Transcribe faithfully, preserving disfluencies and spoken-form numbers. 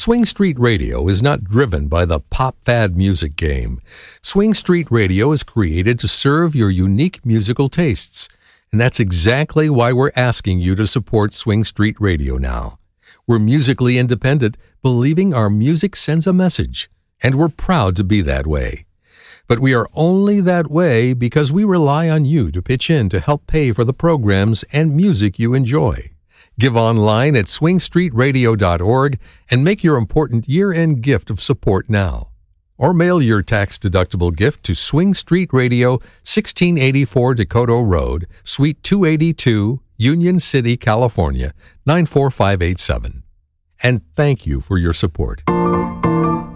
Swing Street Radio is not driven by the pop fad music game. Swing Street Radio is created to serve your unique musical tastes. And that's exactly why we're asking you to support Swing Street Radio now. We're musically independent, believing our music sends a message, and we're proud to be that way. But we are only that way because we rely on you to pitch in to help pay for the programs and music you enjoy. Give online at swing street radio dot org and make your important year-end gift of support now. Or mail your tax-deductible gift to Swing Street Radio, sixteen eighty-four Dakota Road, Suite two eighty-two, Union City, California, nine four five eight seven. And thank you for your support.